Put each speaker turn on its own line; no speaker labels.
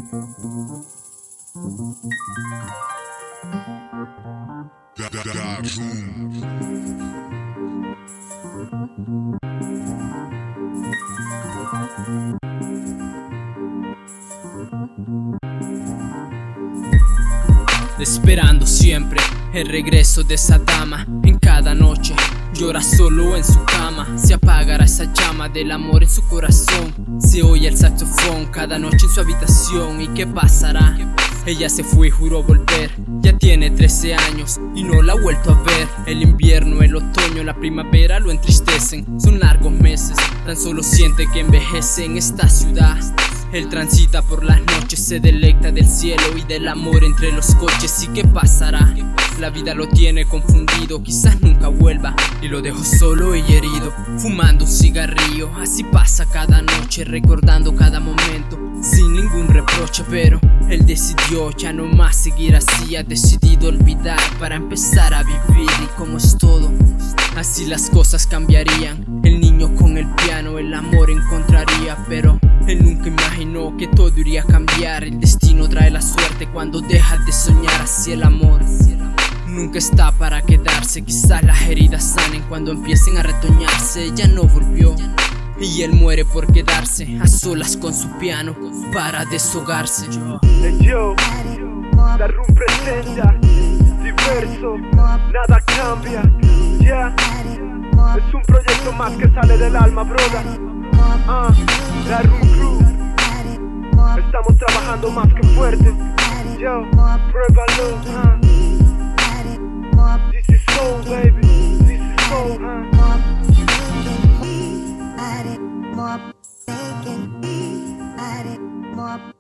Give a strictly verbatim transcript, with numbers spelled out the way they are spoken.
Da, da, da, zoom.
Esperando siempre el regreso de esa dama. En cada noche llora solo en su cama. Se apagará esa llama del amor en su corazón. Se oye el saxofón cada noche en su habitación. ¿Y qué pasará? Ella se fue y juró volver. Ya tiene trece años y no la ha vuelto a ver. El invierno, el otoño, la primavera lo entristecen. Son largos meses, tan solo siente que envejece en esta ciudad. Él transita por las noches, se deleita del cielo y del amor entre los coches. ¿Y qué pasará? La vida lo tiene confundido, quizás nunca vuelva y lo dejó solo y herido, fumando un cigarrillo. Así pasa cada noche, recordando cada momento, sin ningún reproche. Pero él decidió ya no más seguir así. Ha decidido olvidar para empezar a vivir. Y como es todo, así las cosas cambiarían. El niño con el piano, el amor encontraría. Pero él nunca imaginó que todo iría a cambiar. El destino trae la suerte cuando dejas de soñar. Así el amor nunca está para quedarse. Quizás las heridas sanen cuando empiecen a retoñarse. Ella no volvió y él muere por quedarse a solas con su piano para deshogarse.
Hey yo, la Room presenta Diverso, nada cambia, ya yeah. Es un proyecto más que sale del alma, brother. uh, La Room Crew, estamos trabajando más que fuerte. Yo, pruébalo, uh. This is soul, baby, this is soul, uh.
More,